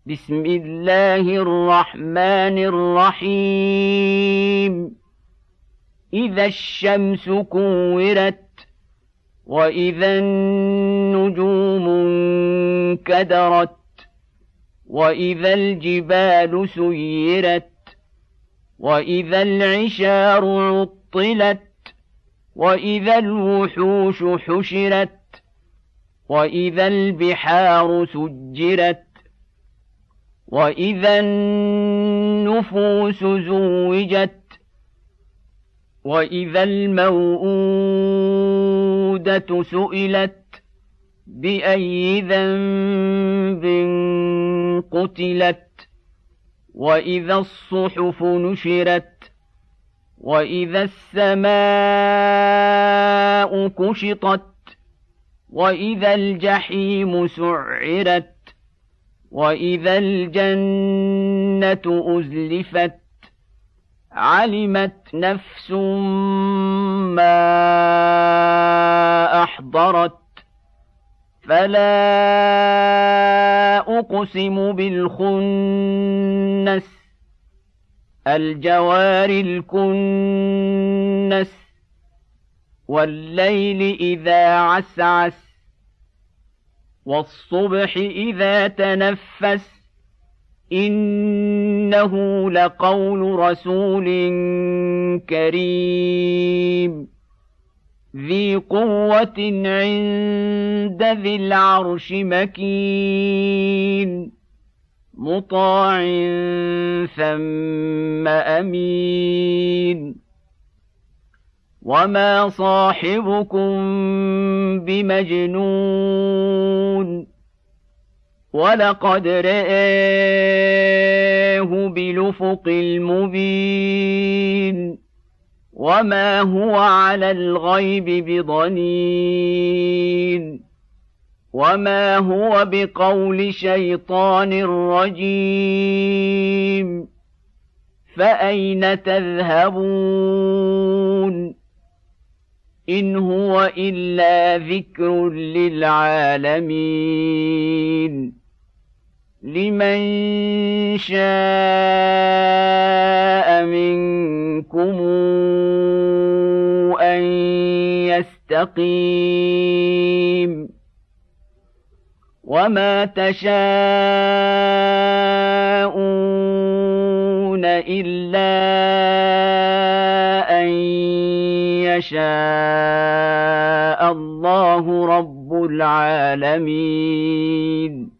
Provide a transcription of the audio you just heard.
بسم الله الرحمن الرحيم إذا الشمس كورت وإذا النجوم انكدرت وإذا الجبال سيرت وإذا العشار عطلت وإذا الوحوش حشرت وإذا البحار سجرت وإذا النفوس زوجت وإذا الموءودة سئلت بأي ذنب قتلت وإذا الصحف نشرت وإذا السماء كشطت وإذا الجحيم سعرت وإذا الجنة أزلفت علمت نفس ما أحضرت فلا أقسم بالخنس الجوار الكنس والليل إذا عسعس والصبح إذا تنفس إنه لقول رسول كريم ذي قوة عند ذي العرش مكين مطاع ثم أمين وما صاحبكم بمجنون ولقد رآه بالأفق المبين وما هو على الغيب بضنين وما هو بقول شيطان رجيم فأين تذهبون إن هو إلا ذكر للعالمين لمن شاء منكم أن يستقيم وما تشاءون إلا أن يشاء الله رب العالمين